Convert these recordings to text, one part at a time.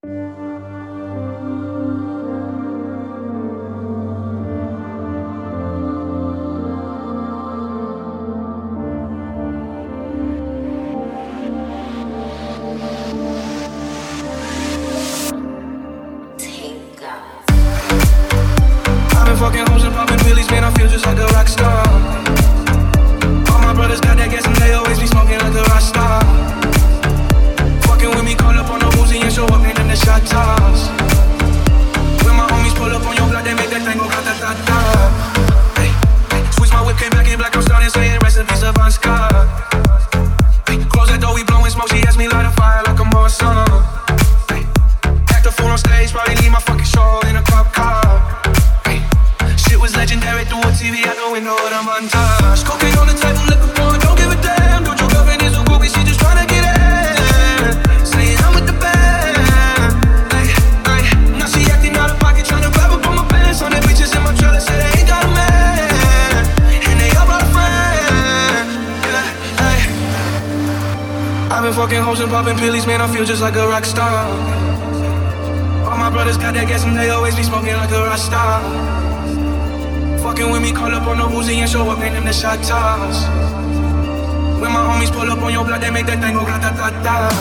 I've been fucking hoes and popping pillies, man, I feel just like a rock star. All my brothers got that gas and they always be smoking like a rock star. Fucking with me, call up on the Uzi and show up in the shot toss. When my homies pull up on your block, they make that thing go grata-ta-ta. Hey, switch my whip, came back in black, I'm starting saying recipes of Bon Scott. Hey, close that door, we blowing smoke, she asked me light a fire like a Marsan. Hey, act a fool on stage, probably leave my fucking show in a cop car. Was legendary through a TV out the window of the montage. Cocaine on the table, liquor pouring, don't give a damn. Don't your girlfriend is a groupie, she just tryna get in. Saying I'm with the band. Ay, ay. Now she acting out of pocket, tryna grab up on my pants. On the bitches in my trailer, say they ain't got a man. And they all my friends. Yeah, ay. I've been fucking hoes and popping pillies, man, I feel just like a rock star. All my brothers got that gas and they always be smoking like a rock star. Fucking with me, call up on the Uzi and show up in them the shot toss. When my homies pull up on your block, they make that thing go grata-ta-ta.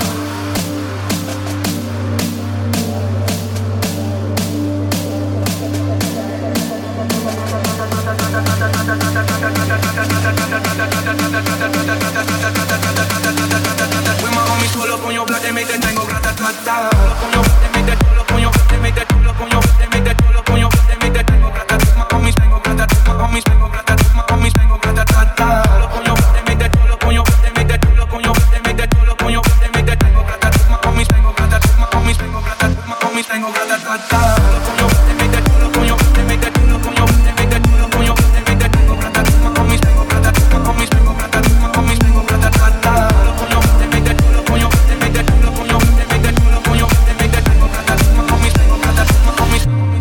When my homies pull up on your block, they make that thing go grata-ta-ta. They make that pull up on your, they make that pull up on your, they make that pull up on your, they make that thing go grata-ta-ta. My homies bang go grata-ta-ta, my homies bang go grata-ta-ta, my homies bang go grata-ta-ta. Pull up on your, they make that pull up on your, they make that pull up on your, they make that pull up on your, they make that thing go grata-ta-ta. My homies bang go grata-ta-ta, my homies bang go grata-ta-ta, my homies bang go grata-ta-ta. Pull up on your, they make that pull up on your, they make that pull up on your, they make that pull up on your, they make that thing go grata-ta-ta. My homies bang go grata-ta-ta, my homies bang go grata-ta-ta, my homies bang go grata-ta-ta. Pull up on your, they make that pull up on your, they make that pull up on your, they make that pull up on your, they make that thing go grata-ta-ta. My homies bang go grata-ta-ta, my homies.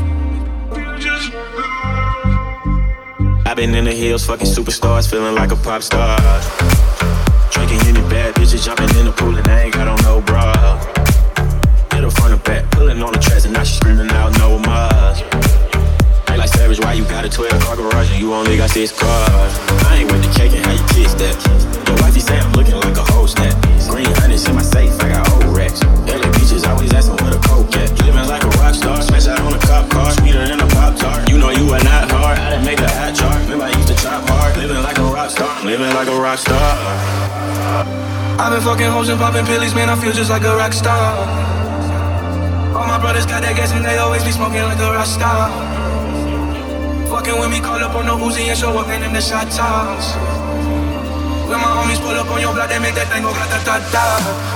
I've been in the hills, fucking superstars, feeling like a pop star. Drinking any bad bitches, jumping in the pool and I ain't got on no bra. Hit her front and back, pulling on the tracks and now she screaming out no more. Ain't like Savage, why you got a 12-car garage and you only got 6 cars? I ain't with the cake and how you kiss that. Your wifey say I'm looking like a whole snack. Green honey's in my safe, I got old racks. LA beaches always asking where the coke at. Living like a rock star, smash out on a cop car, sweeter than a Pop-Tart. You know you are not hard, I done make a hot chart. Remember I used to chop hard, living like a rock star, living like a rock star. I've been fucking hoes and popping pillies, man, I feel just like a rock star. All my brothers got that gas and they always be smoking like a rock star. Fucking with me, call up on the Uzi and show up in them the shot toss. When my homies pull up on your block, they make that thing go grata-ta-ta.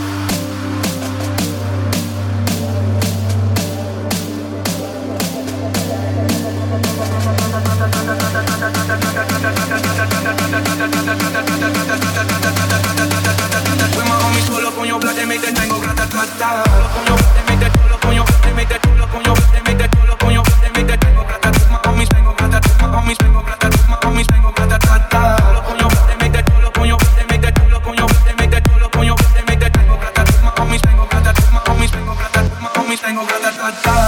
When my homies pull up on your block, they make that thing go grata-ta-ta. They make that pull up on your, they make that pull up on your, they make that pull up on your, they make that thing go grata-ta-ta. My homies bang go grata-ta-ta, my homies bang go grata-ta-ta, my homies bang go grata-ta-ta. Pull up on your, they make that pull up on your, they make that pull up on your, they make that pull up on your, they make that thing go grata-ta-ta. My homies bang go grata-ta-ta, my homies bang go grata-ta-ta, my homies bang go grata-ta-ta.